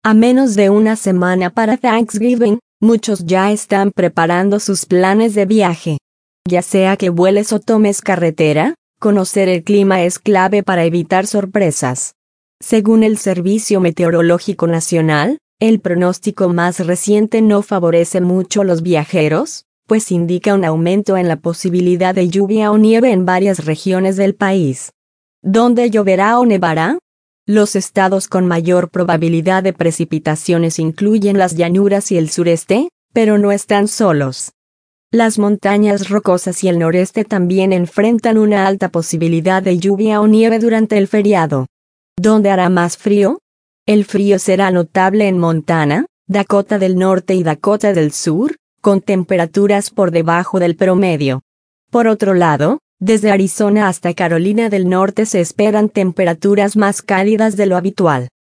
A menos de una semana para Thanksgiving, muchos ya están preparando sus planes de viaje. Ya sea que vueles o tomes carretera, conocer el clima es clave para evitar sorpresas. Según el Servicio Meteorológico Nacional, el pronóstico más reciente no favorece mucho a los viajeros, pues indica un aumento en la posibilidad de lluvia o nieve en varias regiones del país. ¿Dónde lloverá o nevará? Los estados con mayor probabilidad de precipitaciones incluyen las llanuras y el sureste, pero no están solos. Las montañas rocosas y el noreste también enfrentan una alta posibilidad de lluvia o nieve durante el feriado. ¿Dónde hará más frío? El frío será notable en Montana, Dakota del Norte y Dakota del Sur, con temperaturas por debajo del promedio. Por otro lado, desde Arizona hasta Carolina del Norte se esperan temperaturas más cálidas de lo habitual.